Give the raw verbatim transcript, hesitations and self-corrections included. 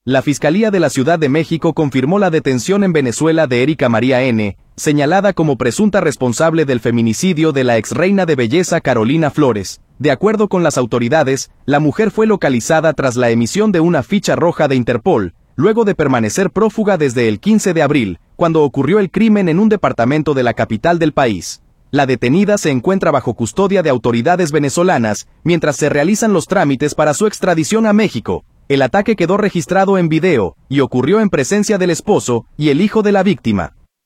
La Fiscalía de la Ciudad de México confirmó la detención en Venezuela de Erika María N., señalada como presunta responsable del feminicidio de la exreina de belleza Carolina Flores. De acuerdo con las autoridades, la mujer fue localizada tras la emisión de una ficha roja de Interpol, luego de permanecer prófuga desde el quince de abril, cuando ocurrió el crimen en un departamento de la capital del país. La detenida se encuentra bajo custodia de autoridades venezolanas, mientras se realizan los trámites para su extradición a México. El ataque quedó registrado en video, y ocurrió en presencia del esposo y el hijo de la víctima.